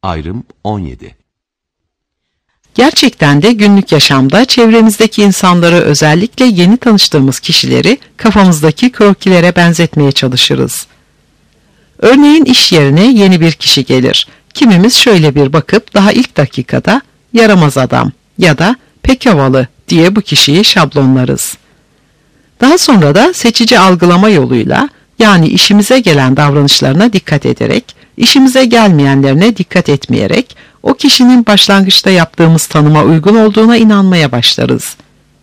Ayrım 17. Gerçekten de günlük yaşamda çevremizdeki insanları, özellikle yeni tanıştığımız kişileri kafamızdaki krokilere benzetmeye çalışırız. Örneğin iş yerine yeni bir kişi gelir. Kimimiz şöyle bir bakıp daha ilk dakikada yaramaz adam ya da pek havalı diye bu kişiyi şablonlarız. Daha sonra da seçici algılama yoluyla, yani işimize gelen davranışlarına dikkat ederek, işimize gelmeyenlerine dikkat etmeyerek, o kişinin başlangıçta yaptığımız tanıma uygun olduğuna inanmaya başlarız.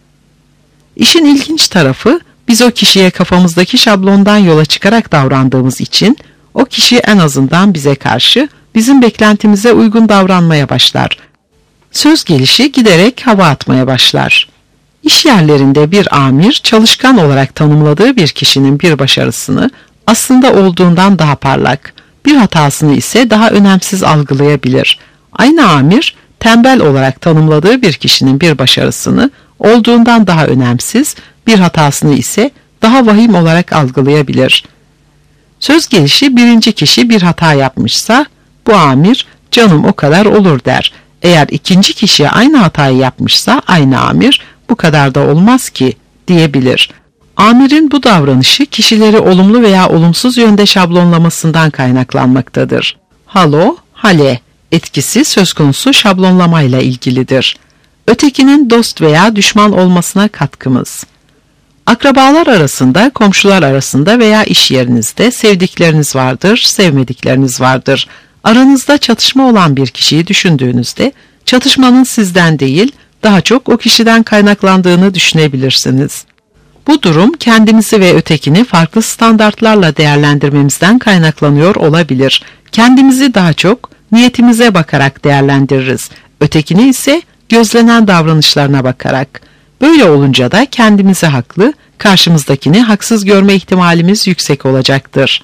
İşin ilginç tarafı, biz o kişiye kafamızdaki şablondan yola çıkarak davrandığımız için, o kişi en azından bize karşı bizim beklentimize uygun davranmaya başlar. Söz gelişi giderek hava atmaya başlar. İş yerlerinde bir amir, çalışkan olarak tanımladığı bir kişinin bir başarısını aslında olduğundan daha parlak, bir hatasını ise daha önemsiz algılayabilir. Aynı amir, tembel olarak tanımladığı bir kişinin bir başarısını olduğundan daha önemsiz, bir hatasını ise daha vahim olarak algılayabilir. Söz gelişi birinci kişi bir hata yapmışsa, bu amir canım o kadar olur der. Eğer ikinci kişi aynı hatayı yapmışsa aynı amir bu kadar da olmaz ki diyebilir. Amirin bu davranışı kişileri olumlu veya olumsuz yönde şablonlamasından kaynaklanmaktadır. Halo, hale etkisi söz konusu şablonlamayla ilgilidir. Ötekinin dost veya düşman olmasına katkımız. Akrabalar arasında, komşular arasında veya iş yerinizde sevdikleriniz vardır, sevmedikleriniz vardır. Aranızda çatışma olan bir kişiyi düşündüğünüzde, çatışmanın sizden değil, daha çok o kişiden kaynaklandığını düşünebilirsiniz. Bu durum kendimizi ve ötekini farklı standartlarla değerlendirmemizden kaynaklanıyor olabilir. Kendimizi daha çok niyetimize bakarak değerlendiririz. Ötekini ise gözlenen davranışlarına bakarak. Böyle olunca da kendimizi haklı, karşımızdakini haksız görme ihtimalimiz yüksek olacaktır.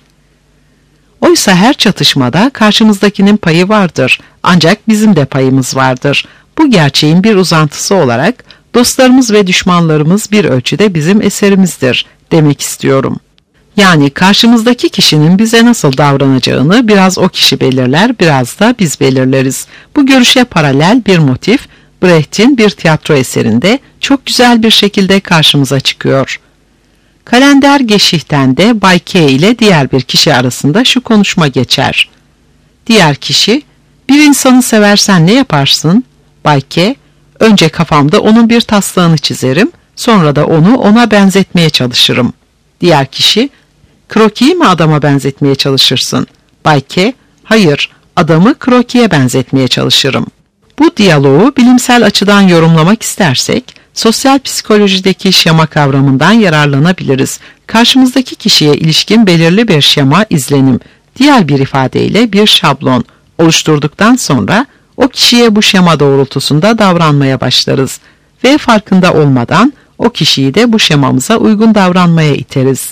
Oysa her çatışmada karşımızdakinin payı vardır. Ancak bizim de payımız vardır. Bu gerçeğin bir uzantısı olarak dostlarımız ve düşmanlarımız bir ölçüde bizim eserimizdir demek istiyorum. Yani karşımızdaki kişinin bize nasıl davranacağını biraz o kişi belirler, biraz da biz belirleriz. Bu görüşe paralel bir motif, Brecht'in bir tiyatro eserinde çok güzel bir şekilde karşımıza çıkıyor. Kalender Geschicht'ten de Bay K ile diğer bir kişi arasında şu konuşma geçer. Diğer kişi, bir insanı seversen ne yaparsın? Bay K, önce kafamda onun bir taslağını çizerim, sonra da onu ona benzetmeye çalışırım. Diğer kişi, krokiyi mi adama benzetmeye çalışırsın? Bay K, hayır, adamı krokiye benzetmeye çalışırım. Bu diyaloğu bilimsel açıdan yorumlamak istersek, sosyal psikolojideki şema kavramından yararlanabiliriz. Karşımızdaki kişiye ilişkin belirli bir şema, izlenim, diğer bir ifadeyle bir şablon oluşturduktan sonra o kişiye bu şema doğrultusunda davranmaya başlarız ve farkında olmadan o kişiyi de bu şemamıza uygun davranmaya iteriz.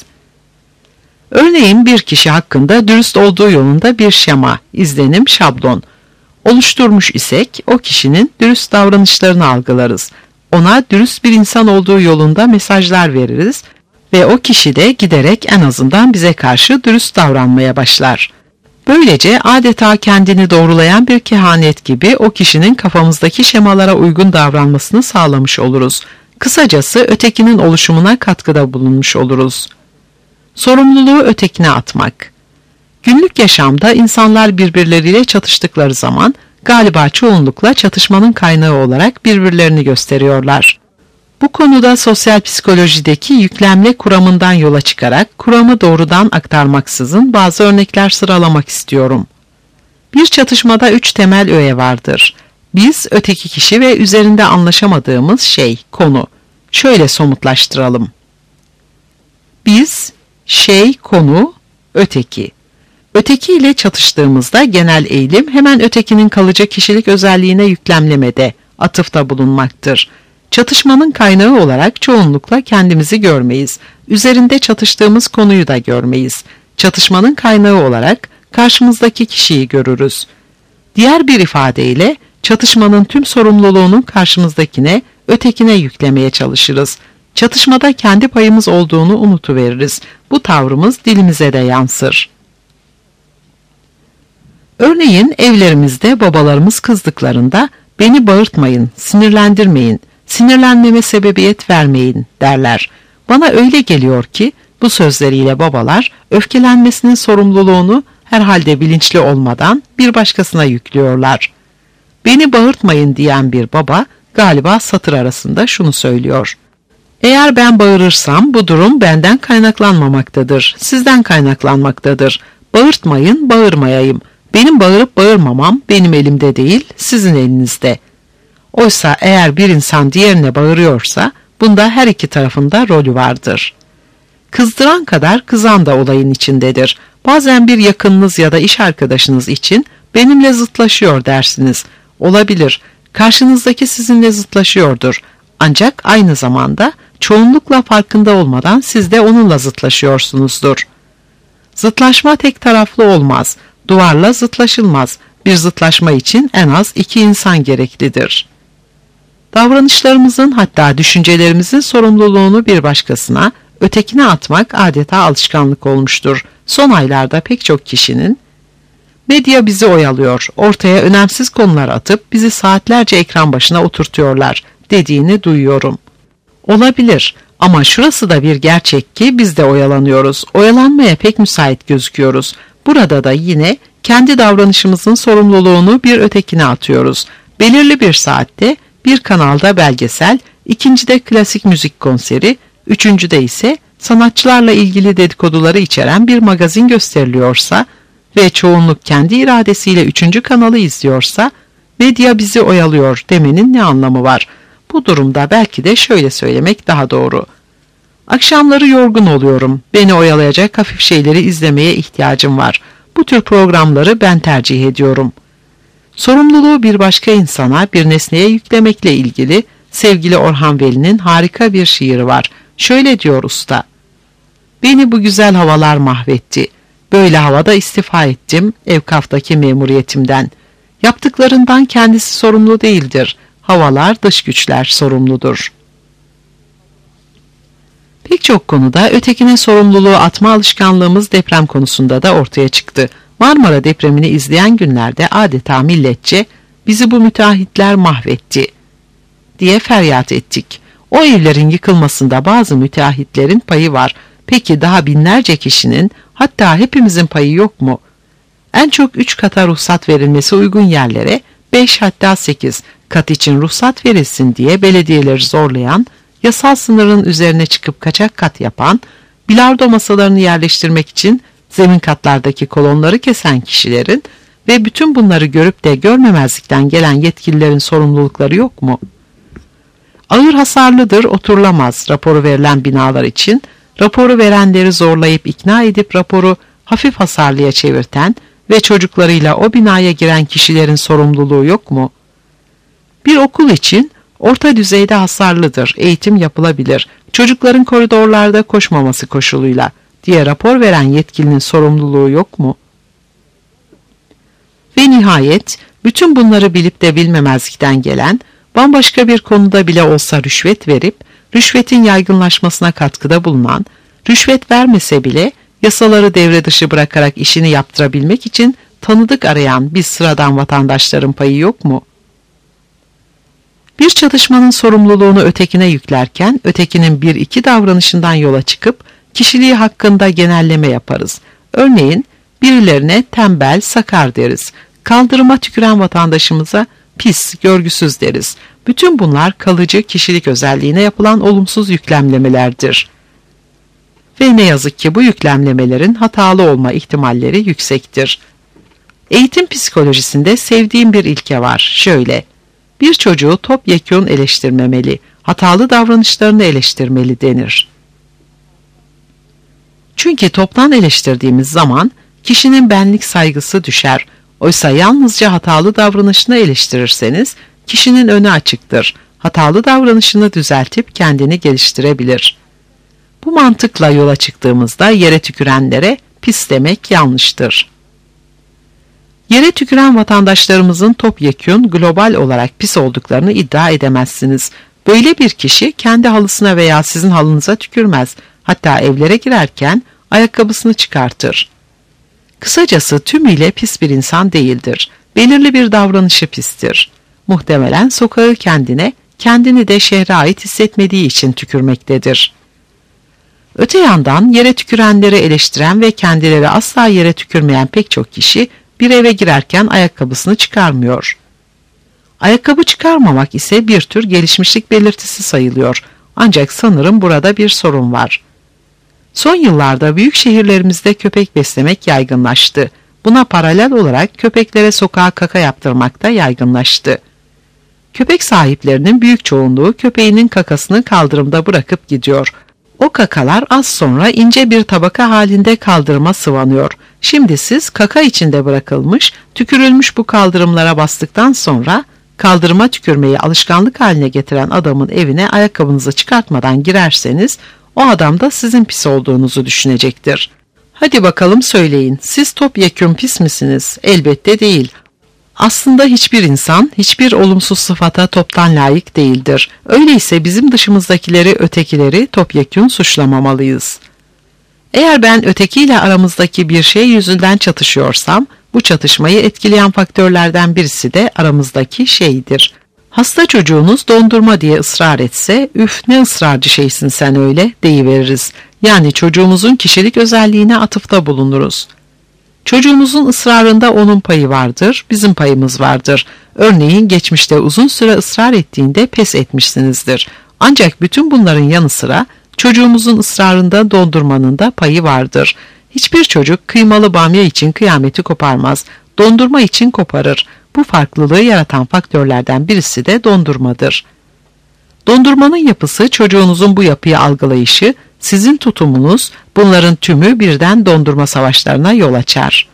Örneğin bir kişi hakkında dürüst olduğu yolunda bir şema, izlenim, şablon oluşturmuş isek o kişinin dürüst davranışlarını algılarız. Ona dürüst bir insan olduğu yolunda mesajlar veririz ve o kişi de giderek en azından bize karşı dürüst davranmaya başlar. Böylece adeta kendini doğrulayan bir kehanet gibi o kişinin kafamızdaki şemalara uygun davranmasını sağlamış oluruz. Kısacası ötekinin oluşumuna katkıda bulunmuş oluruz. Sorumluluğu ötekine atmak. Günlük yaşamda insanlar birbirleriyle çatıştıkları zaman galiba çoğunlukla çatışmanın kaynağı olarak birbirlerini gösteriyorlar. Bu konuda sosyal psikolojideki yüklemle kuramından yola çıkarak kuramı doğrudan aktarmaksızın bazı örnekler sıralamak istiyorum. Bir çatışmada 3 temel öğe vardır. Biz, öteki kişi ve üzerinde anlaşamadığımız şey, konu. Şöyle somutlaştıralım. Biz, şey, konu, öteki. Öteki ile çatıştığımızda genel eğilim hemen ötekinin kalıcı kişilik özelliğine yüklemlemede, atıfta bulunmaktır. Çatışmanın kaynağı olarak çoğunlukla kendimizi görmeyiz. Üzerinde çatıştığımız konuyu da görmeyiz. Çatışmanın kaynağı olarak karşımızdaki kişiyi görürüz. Diğer bir ifadeyle çatışmanın tüm sorumluluğunu karşımızdakine, ötekine yüklemeye çalışırız. Çatışmada kendi payımız olduğunu unutuveririz. Bu tavrımız dilimize de yansır. Örneğin evlerimizde babalarımız kızdıklarında beni bağırtmayın, sinirlendirmeyin, sinirlenmeme sebebiyet vermeyin derler. Bana öyle geliyor ki bu sözleriyle babalar öfkelenmesinin sorumluluğunu herhalde bilinçli olmadan bir başkasına yüklüyorlar. Beni bağırtmayın diyen bir baba galiba satır arasında şunu söylüyor: eğer ben bağırırsam bu durum benden kaynaklanmamaktadır, sizden kaynaklanmaktadır. Bağırtmayın, bağırmayayım. Benim bağırıp bağırmamam benim elimde değil, sizin elinizde. Oysa eğer bir insan diğerine bağırıyorsa bunda her iki tarafında rolü vardır. Kızdıran kadar kızan da olayın içindedir. Bazen bir yakınınız ya da iş arkadaşınız için benimle zıtlaşıyor dersiniz. Olabilir, karşınızdaki sizinle zıtlaşıyordur. Ancak aynı zamanda çoğunlukla farkında olmadan siz de onunla zıtlaşıyorsunuzdur. Zıtlaşma tek taraflı olmaz. Duvarla zıtlaşılmaz. Bir zıtlaşma için en az iki insan gereklidir. Davranışlarımızın, hatta düşüncelerimizin sorumluluğunu bir başkasına, ötekine atmak adeta alışkanlık olmuştur. Son aylarda pek çok kişinin "medya bizi oyalıyor, ortaya önemsiz konular atıp bizi saatlerce ekran başına oturtuyorlar" dediğini duyuyorum. Olabilir ama şurası da bir gerçek ki biz de oyalanıyoruz. Oyalanmaya pek müsait gözüküyoruz. Burada da yine kendi davranışımızın sorumluluğunu bir ötekine atıyoruz. Belirli bir saatte bir kanalda belgesel, ikincide klasik müzik konseri, üçüncüde ise sanatçılarla ilgili dedikoduları içeren bir magazin gösteriliyorsa ve çoğunluk kendi iradesiyle üçüncü kanalı izliyorsa, medya bizi oyalıyor demenin ne anlamı var? Bu durumda belki de şöyle söylemek daha doğru: akşamları yorgun oluyorum, beni oyalayacak hafif şeyleri izlemeye ihtiyacım var. Bu tür programları ben tercih ediyorum. Sorumluluğu bir başka insana, bir nesneye yüklemekle ilgili sevgili Orhan Veli'nin harika bir şiiri var. Şöyle diyor usta: beni bu güzel havalar mahvetti. Böyle havada istifa ettim Evkaf'taki memuriyetimden. Yaptıklarından kendisi sorumlu değildir. Havalar, dış güçler sorumludur. Pek çok konuda ötekine sorumluluğu atma alışkanlığımız deprem konusunda da ortaya çıktı. Marmara depremini izleyen günlerde adeta milletçe "bizi bu müteahhitler mahvetti" diye feryat ettik. O evlerin yıkılmasında bazı müteahhitlerin payı var. Peki daha binlerce kişinin, hatta hepimizin payı yok mu? En çok 3 kata ruhsat verilmesi uygun yerlere 5 hatta 8 kat için ruhsat verilsin diye belediyeleri zorlayan, yasal sınırın üzerine çıkıp kaçak kat yapan, bilardo masalarını yerleştirmek için zemin katlardaki kolonları kesen kişilerin ve bütün bunları görüp de görmemezlikten gelen yetkililerin sorumlulukları yok mu? Ağır hasarlıdır, oturulamaz raporu verilen binalar için, raporu verenleri zorlayıp ikna edip raporu hafif hasarlıya çevirten ve çocuklarıyla o binaya giren kişilerin sorumluluğu yok mu? Bir okul için orta düzeyde hasarlıdır, eğitim yapılabilir, çocukların koridorlarda koşmaması koşuluyla diye rapor veren yetkilinin sorumluluğu yok mu? Ve nihayet bütün bunları bilip de bilmemezlikten gelen, bambaşka bir konuda bile olsa rüşvet verip, rüşvetin yaygınlaşmasına katkıda bulunan, rüşvet vermese bile yasaları devre dışı bırakarak işini yaptırabilmek için tanıdık arayan biz sıradan vatandaşların payı yok mu? Bir çatışmanın sorumluluğunu ötekine yüklerken, ötekinin bir iki davranışından yola çıkıp, kişiliği hakkında genelleme yaparız. Örneğin, birilerine tembel, sakar deriz. Kaldırıma tüküren vatandaşımıza pis, görgüsüz deriz. Bütün bunlar kalıcı kişilik özelliğine yapılan olumsuz yüklemlemelerdir. Ve ne yazık ki bu yüklemlemelerin hatalı olma ihtimalleri yüksektir. Eğitim psikolojisinde sevdiğim bir ilke var. Şöyle: bir çocuğu topyekun eleştirmemeli, hatalı davranışlarını eleştirmeli denir. Çünkü toptan eleştirdiğimiz zaman kişinin benlik saygısı düşer. Oysa yalnızca hatalı davranışını eleştirirseniz kişinin önü açıktır. Hatalı davranışını düzeltip kendini geliştirebilir. Bu mantıkla yola çıktığımızda yere tükürenlere pis demek yanlıştır. Yere tüküren vatandaşlarımızın topyekün global olarak pis olduklarını iddia edemezsiniz. Böyle bir kişi kendi halısına veya sizin halınıza tükürmez. Hatta evlere girerken ayakkabısını çıkartır. Kısacası tümüyle pis bir insan değildir. Belirli bir davranışı pistir. Muhtemelen sokağı kendini de şehre ait hissetmediği için tükürmektedir. Öte yandan yere tükürenleri eleştiren ve kendileri asla yere tükürmeyen pek çok kişi bir eve girerken ayakkabısını çıkarmıyor. Ayakkabı çıkarmamak ise bir tür gelişmişlik belirtisi sayılıyor. Ancak sanırım burada bir sorun var. Son yıllarda büyük şehirlerimizde köpek beslemek yaygınlaştı. Buna paralel olarak köpeklere sokağa kaka yaptırmak da yaygınlaştı. Köpek sahiplerinin büyük çoğunluğu köpeğinin kakasını kaldırımda bırakıp gidiyor. O kakalar az sonra ince bir tabaka halinde kaldırıma sıvanıyor. Şimdi siz kaka içinde bırakılmış, tükürülmüş bu kaldırımlara bastıktan sonra kaldırıma tükürmeyi alışkanlık haline getiren adamın evine ayakkabınızı çıkartmadan girerseniz o adam da sizin pis olduğunuzu düşünecektir. Hadi bakalım söyleyin, siz topyekün pis misiniz? Elbette değil. Aslında hiçbir insan, hiçbir olumsuz sıfata toptan layık değildir. Öyleyse bizim dışımızdakileri, ötekileri topyekün suçlamamalıyız. Eğer ben ötekiyle aramızdaki bir şey yüzünden çatışıyorsam, bu çatışmayı etkileyen faktörlerden birisi de aramızdaki şeydir. Hasta çocuğunuz dondurma diye ısrar etse, üf ne ısrarcı şeysin sen öyle deyiveririz. Yani çocuğumuzun kişilik özelliğine atıfta bulunuruz. Çocuğumuzun ısrarında onun payı vardır, bizim payımız vardır. Örneğin geçmişte uzun süre ısrar ettiğinde pes etmişsinizdir. Ancak bütün bunların yanı sıra çocuğumuzun ısrarında dondurmanın da payı vardır. Hiçbir çocuk kıymalı bamya için kıyameti koparmaz, dondurma için koparır. Bu farklılığı yaratan faktörlerden birisi de dondurmadır. Dondurmanın yapısı, çocuğunuzun bu yapıyı algılayışı, sizin tutumunuz, bunların tümü birden dondurma savaşlarına yol açar.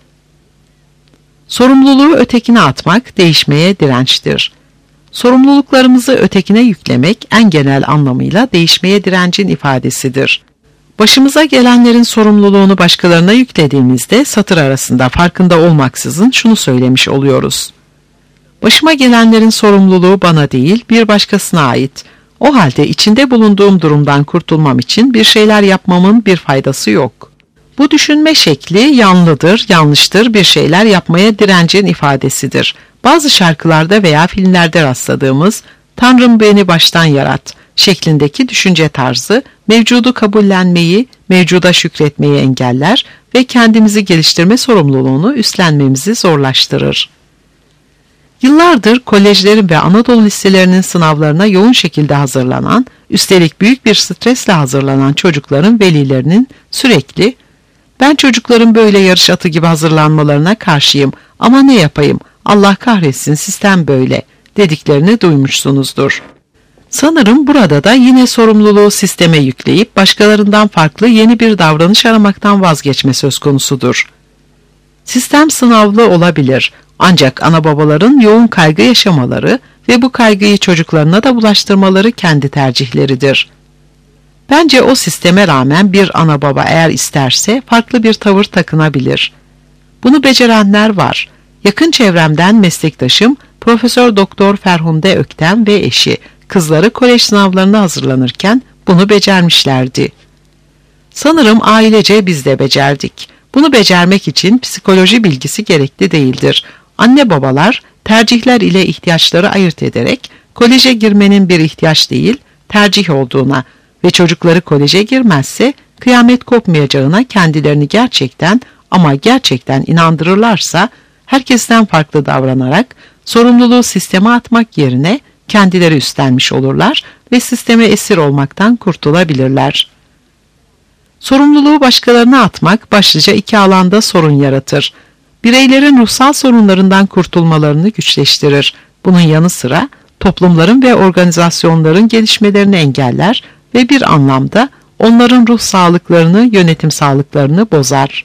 Sorumluluğu ötekine atmak, değişmeye dirençtir. Sorumluluklarımızı ötekine yüklemek en genel anlamıyla değişmeye direncin ifadesidir. Başımıza gelenlerin sorumluluğunu başkalarına yüklediğimizde satır arasında farkında olmaksızın şunu söylemiş oluyoruz. Başıma gelenlerin sorumluluğu bana değil, bir başkasına ait. O halde içinde bulunduğum durumdan kurtulmam için bir şeyler yapmamın bir faydası yok. Bu düşünme şekli yanlıdır, yanlıştır, bir şeyler yapmaya direncin ifadesidir. Bazı şarkılarda veya filmlerde rastladığımız "Tanrım beni baştan yarat" şeklindeki düşünce tarzı mevcudu kabullenmeyi, mevcuda şükretmeyi engeller ve kendimizi geliştirme sorumluluğunu üstlenmemizi zorlaştırır. Yıllardır kolejlerin ve Anadolu liselerinin sınavlarına yoğun şekilde hazırlanan, üstelik büyük bir stresle hazırlanan çocukların velilerinin sürekli "Ben çocukların böyle yarış atı gibi hazırlanmalarına karşıyım ama ne yapayım, Allah kahretsin sistem böyle" dediklerini duymuşsunuzdur. Sanırım burada da yine sorumluluğu sisteme yükleyip başkalarından farklı yeni bir davranış aramaktan vazgeçme söz konusudur. Sistem sınavlı olabilir, ancak ana babaların yoğun kaygı yaşamaları ve bu kaygıyı çocuklarına da bulaştırmaları kendi tercihleridir. Bence o sisteme rağmen bir ana baba eğer isterse farklı bir tavır takınabilir. Bunu becerenler var. Yakın çevremden meslektaşım Profesör Doktor Ferhunde Öktem ve eşi, kızları kolej sınavlarına hazırlanırken bunu becermişlerdi. Sanırım ailece biz de becerdik. Bunu becermek için psikoloji bilgisi gerekli değildir. Anne babalar tercihler ile ihtiyaçları ayırt ederek koleje girmenin bir ihtiyaç değil, tercih olduğuna ve çocukları koleje girmezse kıyamet kopmayacağına kendilerini gerçekten ama gerçekten inandırırlarsa herkesten farklı davranarak sorumluluğu sisteme atmak yerine kendileri üstlenmiş olurlar ve sisteme esir olmaktan kurtulabilirler. Sorumluluğu başkalarına atmak başlıca iki alanda sorun yaratır. Bireylerin ruhsal sorunlarından kurtulmalarını güçleştirir. Bunun yanı sıra toplumların ve organizasyonların gelişmelerini engeller ve bir anlamda onların ruh sağlıklarını, yönetim sağlıklarını bozar.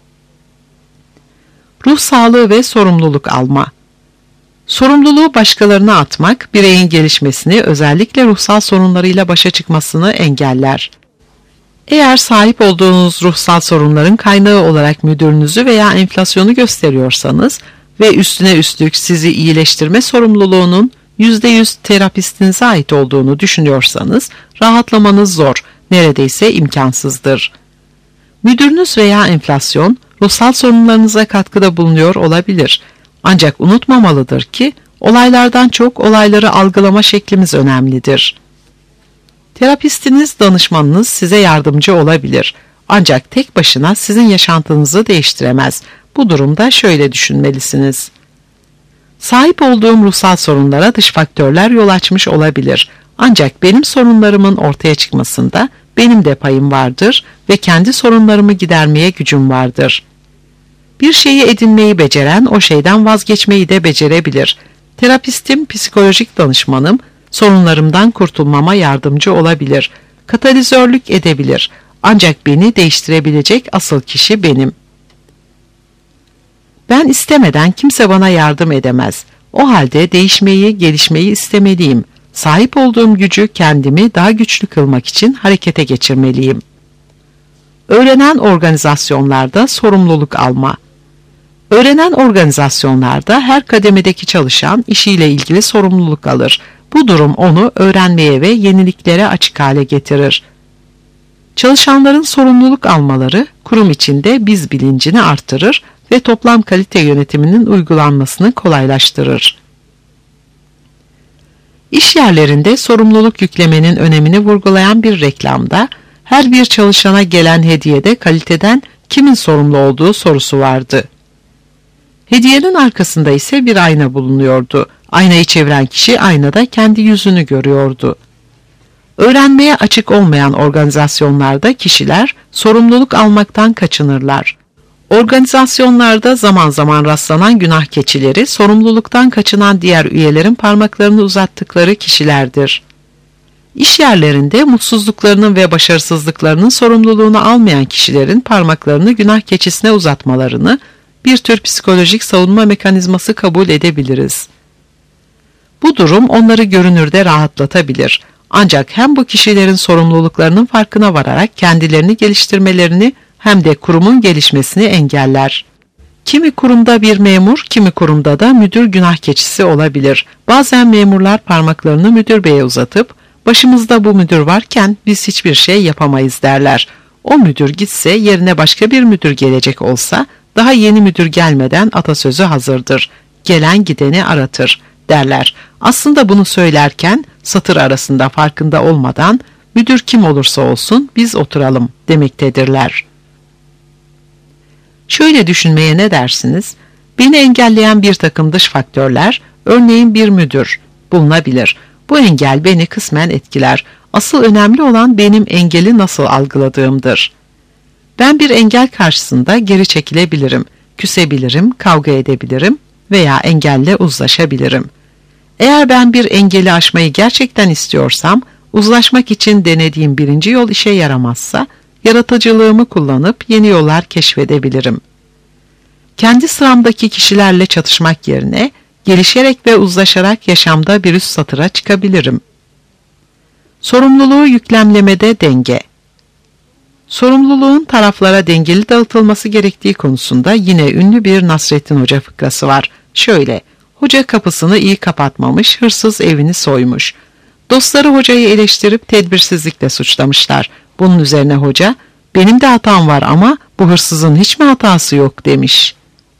Ruh sağlığı ve sorumluluk alma. Sorumluluğu başkalarına atmak, bireyin gelişmesini, özellikle ruhsal sorunlarıyla başa çıkmasını engeller. Eğer sahip olduğunuz ruhsal sorunların kaynağı olarak müdürünüzü veya enflasyonu gösteriyorsanız ve üstüne üstlük sizi iyileştirme sorumluluğunun %100 terapistinize ait olduğunu düşünüyorsanız rahatlamanız zor, neredeyse imkansızdır. Müdürünüz veya enflasyon, ruhsal sorunlarınıza katkıda bulunuyor olabilir. Ancak unutmamalıdır ki olaylardan çok olayları algılama şeklimiz önemlidir. Terapistiniz, danışmanınız size yardımcı olabilir. Ancak tek başına sizin yaşantınızı değiştiremez. Bu durumda şöyle düşünmelisiniz. Sahip olduğum ruhsal sorunlara dış faktörler yol açmış olabilir. Ancak benim sorunlarımın ortaya çıkmasında benim de payım vardır ve kendi sorunlarımı gidermeye gücüm vardır. Bir şeyi edinmeyi beceren o şeyden vazgeçmeyi de becerebilir. Terapistim, psikolojik danışmanım, sorunlarımdan kurtulmama yardımcı olabilir. Katalizörlük edebilir. Ancak beni değiştirebilecek asıl kişi benim. Ben istemeden kimse bana yardım edemez. O halde değişmeyi, gelişmeyi istemeliyim. Sahip olduğum gücü kendimi daha güçlü kılmak için harekete geçirmeliyim. Öğrenen organizasyonlarda sorumluluk alma. Öğrenen organizasyonlarda her kademedeki çalışan işiyle ilgili sorumluluk alır. Bu durum onu öğrenmeye ve yeniliklere açık hale getirir. Çalışanların sorumluluk almaları kurum içinde biz bilincini artırır ve toplam kalite yönetiminin uygulanmasını kolaylaştırır. İş yerlerinde sorumluluk yüklemenin önemini vurgulayan bir reklamda her bir çalışana gelen hediyede kaliteden kimin sorumlu olduğu sorusu vardı. Hediyenin arkasında ise bir ayna bulunuyordu. Aynayı çeviren kişi aynada kendi yüzünü görüyordu. Öğrenmeye açık olmayan organizasyonlarda kişiler sorumluluk almaktan kaçınırlar. Organizasyonlarda zaman zaman rastlanan günah keçileri sorumluluktan kaçınan diğer üyelerin parmaklarını uzattıkları kişilerdir. İş yerlerinde mutsuzluklarının ve başarısızlıklarının sorumluluğunu almayan kişilerin parmaklarını günah keçisine uzatmalarını bir tür psikolojik savunma mekanizması kabul edebiliriz. Bu durum onları görünürde rahatlatabilir. Ancak hem bu kişilerin sorumluluklarının farkına vararak kendilerini geliştirmelerini hem de kurumun gelişmesini engeller. Kimi kurumda bir memur, kimi kurumda da müdür günah keçisi olabilir. Bazen memurlar parmaklarını müdür beye uzatıp, başımızda bu müdür varken biz hiçbir şey yapamayız derler. O müdür gitse yerine başka bir müdür gelecek olsa, daha yeni müdür gelmeden atasözü hazırdır. Gelen gideni aratır derler. Aslında bunu söylerken satır arasında farkında olmadan müdür kim olursa olsun biz oturalım demektedirler. Şöyle düşünmeye ne dersiniz? Beni engelleyen bir takım dış faktörler, örneğin bir müdür bulunabilir. Bu engel beni kısmen etkiler. Asıl önemli olan benim engeli nasıl algıladığımdır. Ben bir engel karşısında geri çekilebilirim, küsebilirim, kavga edebilirim veya engelle uzlaşabilirim. Eğer ben bir engeli aşmayı gerçekten istiyorsam, uzlaşmak için denediğim birinci yol işe yaramazsa, yaratıcılığımı kullanıp yeni yollar keşfedebilirim. Kendi sıramdaki kişilerle çatışmak yerine, gelişerek ve uzlaşarak yaşamda bir üst satıra çıkabilirim. Sorumluluğu yüklemlemede denge. Sorumluluğun taraflara dengeli dağıtılması gerektiği konusunda yine ünlü bir Nasrettin Hoca fıkrası var. Şöyle, hoca kapısını iyi kapatmamış, hırsız evini soymuş. Dostları hocayı eleştirip tedbirsizlikle suçlamışlar. Bunun üzerine hoca, benim de hatam var ama bu hırsızın hiç mi hatası yok demiş.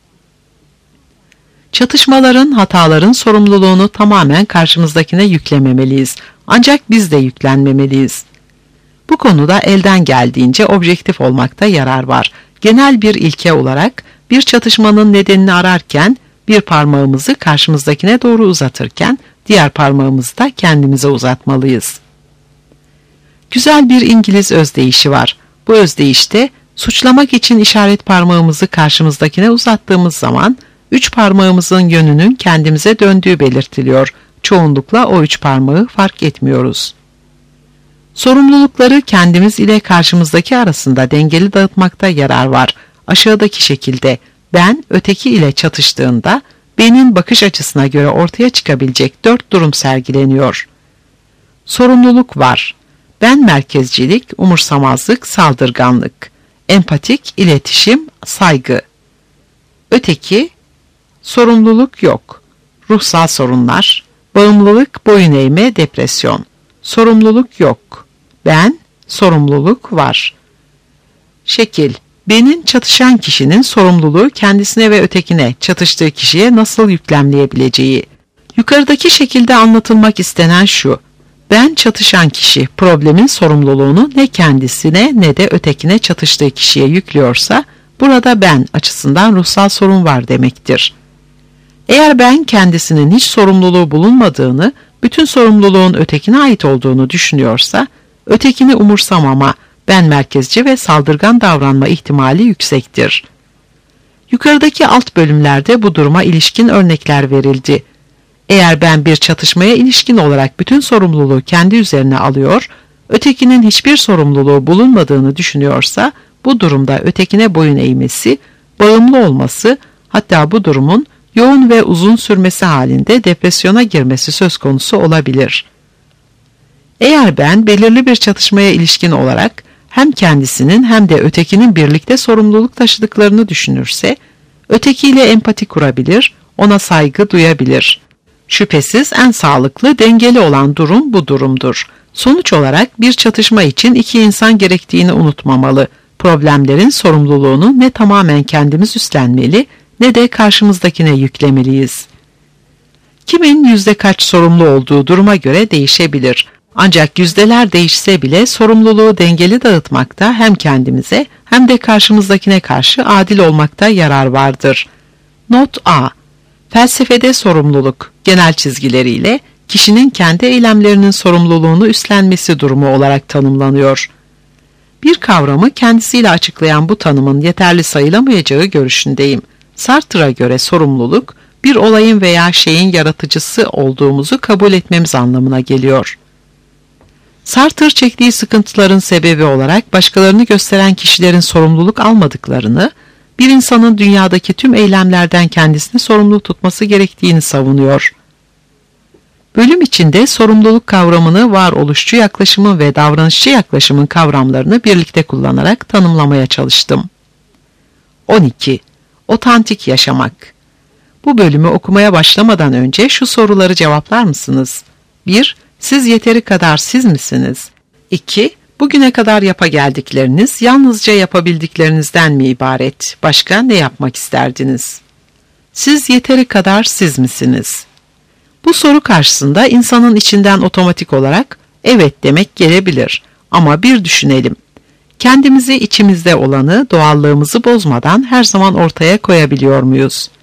Çatışmaların, hataların sorumluluğunu tamamen karşımızdakine yüklememeliyiz. Ancak biz de yüklenmemeliyiz. Bu konuda elden geldiğince objektif olmakta yarar var. Genel bir ilke olarak bir çatışmanın nedenini ararken bir parmağımızı karşımızdakine doğru uzatırken diğer parmağımızı da kendimize uzatmalıyız. Güzel bir İngiliz özdeyişi var. Bu özdeyişte suçlamak için işaret parmağımızı karşımızdakine uzattığımız zaman üç parmağımızın yönünün kendimize döndüğü belirtiliyor. Çoğunlukla o üç parmağı fark etmiyoruz. Sorumlulukları kendimiz ile karşımızdaki arasında dengeli dağıtmakta yarar var. Aşağıdaki şekilde ben öteki ile çatıştığında benim bakış açısına göre ortaya çıkabilecek 4 durum sergileniyor. Sorumluluk var. Ben merkezcilik, umursamazlık, saldırganlık. Empatik, iletişim, saygı. Öteki, sorumluluk yok. Ruhsal sorunlar, bağımlılık, boyun eğme, depresyon. Sorumluluk yok. Ben, sorumluluk var. Şekil, Ben'in çatışan kişinin sorumluluğu kendisine ve ötekine, çatıştığı kişiye nasıl yüklemleyebileceği. Yukarıdaki şekilde anlatılmak istenen şu: ben çatışan kişi problemin sorumluluğunu ne kendisine ne de ötekine, çatıştığı kişiye yüklüyorsa, burada ben açısından ruhsal sorun var demektir. Eğer ben kendisinin hiç sorumluluğu bulunmadığını, bütün sorumluluğun ötekine ait olduğunu düşünüyorsa, ötekini umursamama, ben merkezci ve saldırgan davranma ihtimali yüksektir. Yukarıdaki alt bölümlerde bu duruma ilişkin örnekler verildi. Eğer ben bir çatışmaya ilişkin olarak bütün sorumluluğu kendi üzerine alıyor, ötekinin hiçbir sorumluluğu bulunmadığını düşünüyorsa, bu durumda ötekine boyun eğmesi, bağımlı olması, hatta bu durumun yoğun ve uzun sürmesi halinde depresyona girmesi söz konusu olabilir. Eğer ben belirli bir çatışmaya ilişkin olarak hem kendisinin hem de ötekinin birlikte sorumluluk taşıdıklarını düşünürse, ötekiyle empati kurabilir, ona saygı duyabilir. Şüphesiz en sağlıklı, dengeli olan durum bu durumdur. Sonuç olarak bir çatışma için iki insan gerektiğini unutmamalı. Problemlerin sorumluluğunu ne tamamen kendimiz üstlenmeli ne de karşımızdakine yüklemeliyiz. Kimin yüzde kaç sorumlu olduğu duruma göre değişebilir. Ancak yüzdeler değişse bile sorumluluğu dengeli dağıtmakta hem kendimize hem de karşımızdakine karşı adil olmakta yarar vardır. Not A. Felsefede sorumluluk, genel çizgileriyle kişinin kendi eylemlerinin sorumluluğunu üstlenmesi durumu olarak tanımlanıyor. Bir kavramı kendisiyle açıklayan bu tanımın yeterli sayılamayacağı görüşündeyim. Sartre'a göre sorumluluk, bir olayın veya şeyin yaratıcısı olduğumuzu kabul etmemiz anlamına geliyor. Sartre çektiği sıkıntıların sebebi olarak başkalarını gösteren kişilerin sorumluluk almadıklarını, bir insanın dünyadaki tüm eylemlerden kendisini sorumlu tutması gerektiğini savunuyor. Bölüm içinde sorumluluk kavramını varoluşçu yaklaşımın ve davranışçı yaklaşımın kavramlarını birlikte kullanarak tanımlamaya çalıştım. 12. Otantik yaşamak. Bu bölümü okumaya başlamadan önce şu soruları cevaplar mısınız? 1. Siz yeteri kadar siz misiniz? 2. Bugüne kadar yapageldikleriniz yalnızca yapabildiklerinizden mi ibaret? Başka ne yapmak isterdiniz? Siz yeteri kadar siz misiniz? Bu soru karşısında insanın içinden otomatik olarak evet demek gelebilir. Ama bir düşünelim. Kendimizi, içimizde olanı, doğallığımızı bozmadan her zaman ortaya koyabiliyor muyuz?